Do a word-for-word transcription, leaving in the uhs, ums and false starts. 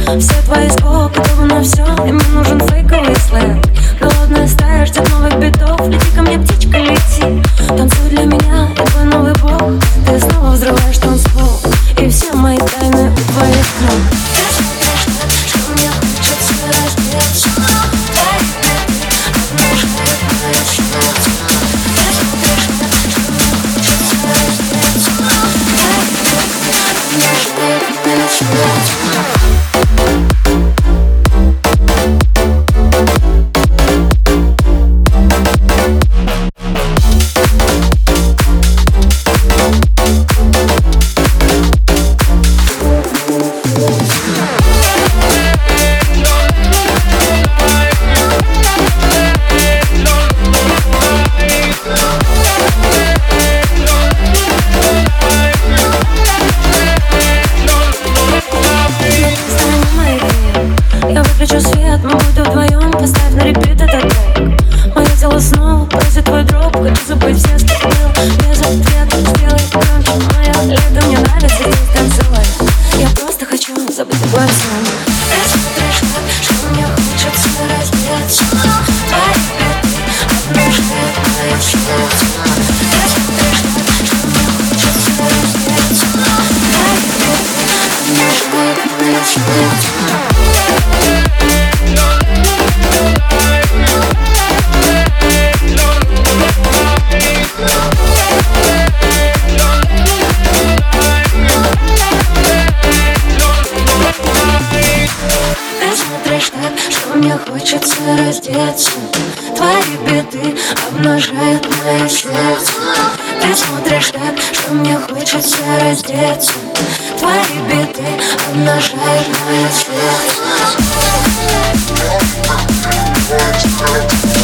Все твои слова готовы на все, и мне нужен фейковый сленг. Голодная стая ждет новых битов. Лети ко мне, птичка, лети. Танцуй для меня, я твой новый бог. Ты снова взрываешь танцпол, и все мои тайны у твоих ног. Ты смотришь так, что мне хочется раздеться. Твои беды обнажают мое сердце. Ты смотришь так, что мне хочется раздеться. Твои беды обнажают мое сердце. Выключу свет, мы будем вдвоем. Поставь на репит этот трек. Мое тело снова просит твой дроп. Хочу забыть все, что было без ответа. Сделай громче, моя лето. Мне нравится здесь танцевать. Я просто хочу забыть обо всем. Ты смотришь так, что мне хочется раздеться. Твои беды обнажают мое сердце. Ты смотришь так, что мне хочется раздеться. Твои беды обнажают мое сердце. Что мне хочется раздеться. Твои беды обнажают мое сердце. Ты смотришь так, что мне хочется раздеться. Твои беды обнажают мое сердце.